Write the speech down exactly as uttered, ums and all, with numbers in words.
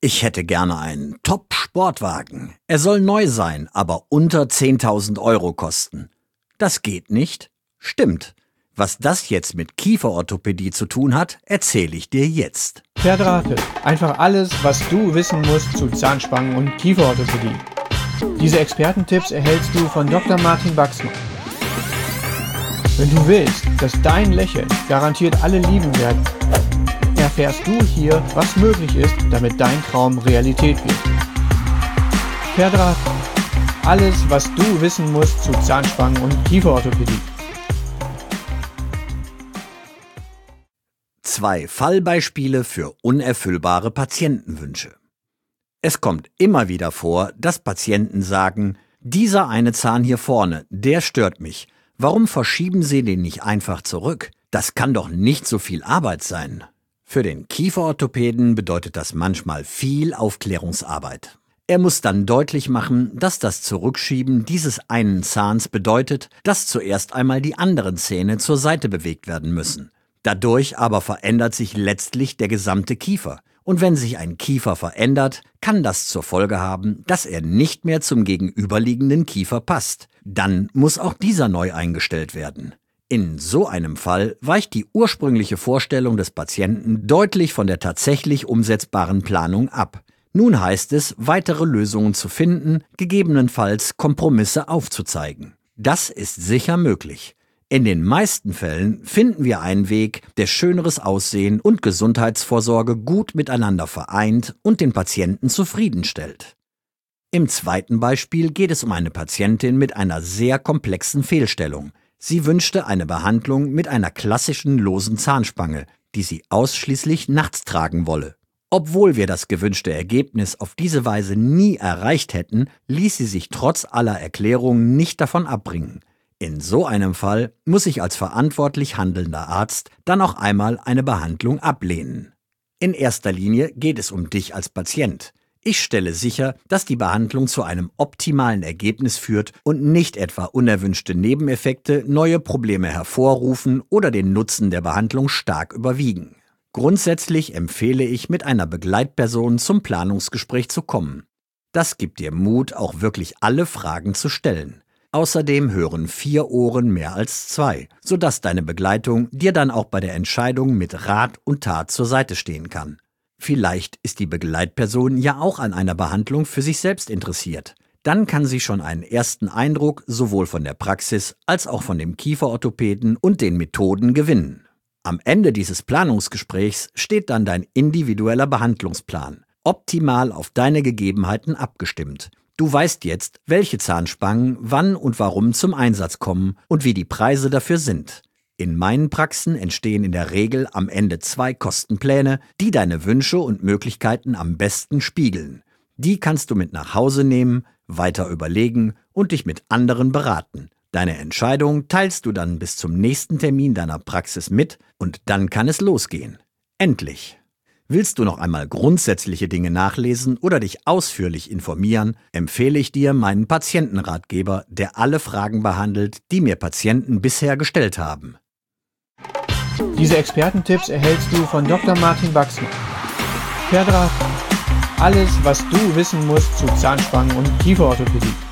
Ich hätte gerne einen Top-Sportwagen. Er soll neu sein, aber unter zehntausend Euro kosten. Das geht nicht? Stimmt. Was das jetzt mit Kieferorthopädie zu tun hat, erzähle ich dir jetzt. Verdrahtet. Einfach alles, was du wissen musst zu Zahnspangen und Kieferorthopädie. Diese Expertentipps erhältst du von Doktor Martin Wachsmann. Wenn du willst, dass dein Lächeln garantiert alle lieben werden, erfährst du hier, was möglich ist, damit dein Traum Realität wird. Verdrahtet. Alles, was du wissen musst zu Zahnspangen und Kieferorthopädie. Zwei Fallbeispiele für unerfüllbare Patientenwünsche. Es kommt immer wieder vor, dass Patienten sagen, dieser eine Zahn hier vorne, der stört mich. Warum verschieben Sie den nicht einfach zurück? Das kann doch nicht so viel Arbeit sein. Für den Kieferorthopäden bedeutet das manchmal viel Aufklärungsarbeit. Er muss dann deutlich machen, dass das Zurückschieben dieses einen Zahns bedeutet, dass zuerst einmal die anderen Zähne zur Seite bewegt werden müssen. Dadurch aber verändert sich letztlich der gesamte Kiefer. Und wenn sich ein Kiefer verändert, kann das zur Folge haben, dass er nicht mehr zum gegenüberliegenden Kiefer passt. Dann muss auch dieser neu eingestellt werden. In so einem Fall weicht die ursprüngliche Vorstellung des Patienten deutlich von der tatsächlich umsetzbaren Planung ab. Nun heißt es, weitere Lösungen zu finden, gegebenenfalls Kompromisse aufzuzeigen. Das ist sicher möglich. In den meisten Fällen finden wir einen Weg, der schöneres Aussehen und Gesundheitsvorsorge gut miteinander vereint und den Patienten zufriedenstellt. Im zweiten Beispiel geht es um eine Patientin mit einer sehr komplexen Fehlstellung. Sie wünschte eine Behandlung mit einer klassischen losen Zahnspange, die sie ausschließlich nachts tragen wolle. Obwohl wir das gewünschte Ergebnis auf diese Weise nie erreicht hätten, ließ sie sich trotz aller Erklärungen nicht davon abbringen. In so einem Fall muss ich als verantwortlich handelnder Arzt dann auch einmal eine Behandlung ablehnen. In erster Linie geht es um dich als Patient. Ich stelle sicher, dass die Behandlung zu einem optimalen Ergebnis führt und nicht etwa unerwünschte Nebeneffekte neue Probleme hervorrufen oder den Nutzen der Behandlung stark überwiegen. Grundsätzlich empfehle ich, mit einer Begleitperson zum Planungsgespräch zu kommen. Das gibt dir Mut, auch wirklich alle Fragen zu stellen. Außerdem hören vier Ohren mehr als zwei, sodass deine Begleitung dir dann auch bei der Entscheidung mit Rat und Tat zur Seite stehen kann. Vielleicht ist die Begleitperson ja auch an einer Behandlung für sich selbst interessiert. Dann kann sie schon einen ersten Eindruck sowohl von der Praxis als auch von dem Kieferorthopäden und den Methoden gewinnen. Am Ende dieses Planungsgesprächs steht dann dein individueller Behandlungsplan, optimal auf deine Gegebenheiten abgestimmt. Du weißt jetzt, welche Zahnspangen wann und warum zum Einsatz kommen und wie die Preise dafür sind. In meinen Praxen entstehen in der Regel am Ende zwei Kostenpläne, die deine Wünsche und Möglichkeiten am besten spiegeln. Die kannst du mit nach Hause nehmen, weiter überlegen und dich mit anderen beraten. Deine Entscheidung teilst du dann bis zum nächsten Termin deiner Praxis mit und dann kann es losgehen. Endlich! Willst du noch einmal grundsätzliche Dinge nachlesen oder dich ausführlich informieren, empfehle ich dir meinen Patientenratgeber, der alle Fragen behandelt, die mir Patienten bisher gestellt haben. Diese Expertentipps erhältst du von Doktor Martin Wachsmann. Verdrahtet. Alles, was du wissen musst zu Zahnspangen und Kieferorthopädie.